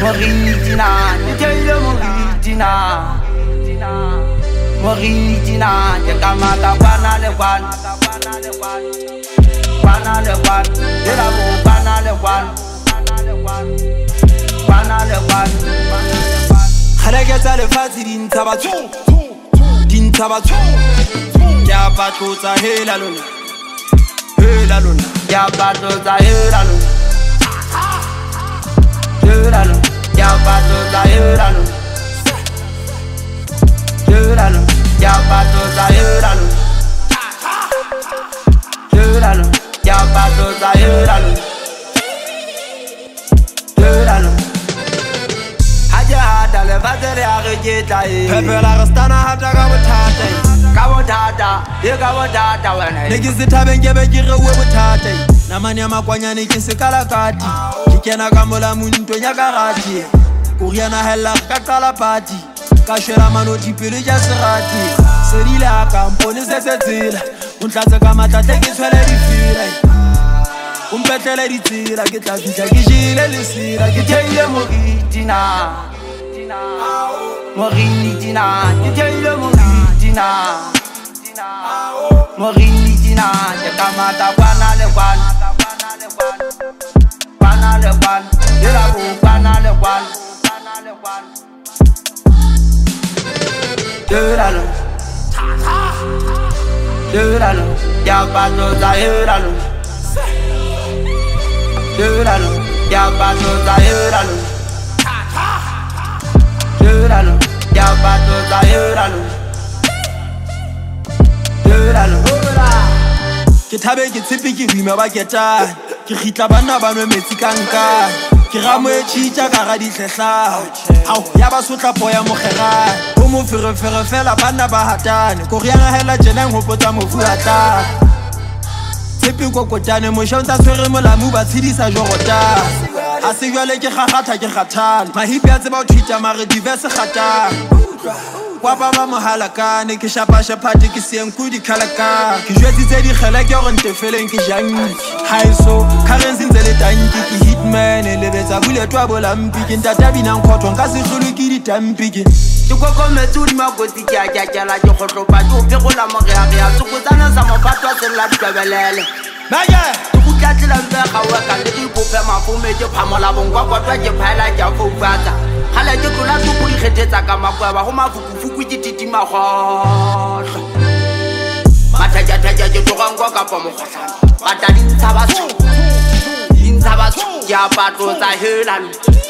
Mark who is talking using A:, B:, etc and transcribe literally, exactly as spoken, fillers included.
A: Original, you tell them original. Original, you come out of one and one. One and one, you love one and one. One and one. I get all the fancy din tabacho, din tabacho. Ya patrota hela luna, hela luna. Ya patrota hela luna, hela luna. Ya patrota hela luna, hela luna. Ya patrota hela luna, hela luna. Ya patrota hela luna, hela luna. Haja le vatere arejeta e. Pepe la rastana hata kabotata e. Kabotata, ye kabotata wena e. Nikisita bengebe kire we botata e. Na mani ya makwanyane kisekala kati. Kikena kamola muntu nyakarati. Kuriana hella kakala party. Kashera manoti pele ja serati. Serila kampone sesetila. Untlatse kamatla ke tshwele difira. Umpetele ditira ke tla fitla ke jile le sira ke tshele mokitina. Mokitina, ke tshele mokitina. Mokitina, ke kamata kwana le kwana. Kwana le kwana, le la bo kwana le kwana. Huralo, huralo, ya pato za huralo, huralo, ya pato za huralo, huralo, ya pato za huralo, huralo. Ke thabe ke tshepe ke bima ba keta, ke khitla bana ba nwe metsi ka nka, ke ramo e tshitja ka ga dihlehla. Au ya ba sotla boya mogera. Mo fere fere fela bana ba hatane ko rianga hela jena ngopotsa mofu atla tsepi go kotane mo shonta tshwere molamu ba tshidisa jorota a se jwale ke gagatha ke gathana mahipi a tseba o thita mare diverse gata kwa ba ba mohalakane ke shapa shapati ke senku di khalaka ke jwetsitse di khela ke go ntefeleng ke jang haiso currency nzele tanki ke hitman le betsa buletwa bolampi ke ntata bina nkotho nka se hlulu ke ditampi ke ke koko metsudi makoti ke a tjatjala ke khotlopa ke o phegola mogere ya tsokotsana sa mofatwa sella dikabelele baye ke kutlatlela mbe gawa ka le di bope mafume ke phamola bongwa kwatwa ke phaela ke fofatsa hala ke tlola tsuku di kgethetsa ka makwaba go mafukufuku ke titima gotlo mathaja-thaja ke togangwa kapa mokgotlana bata dintsha batho dintsha batho ke a patlotsa helano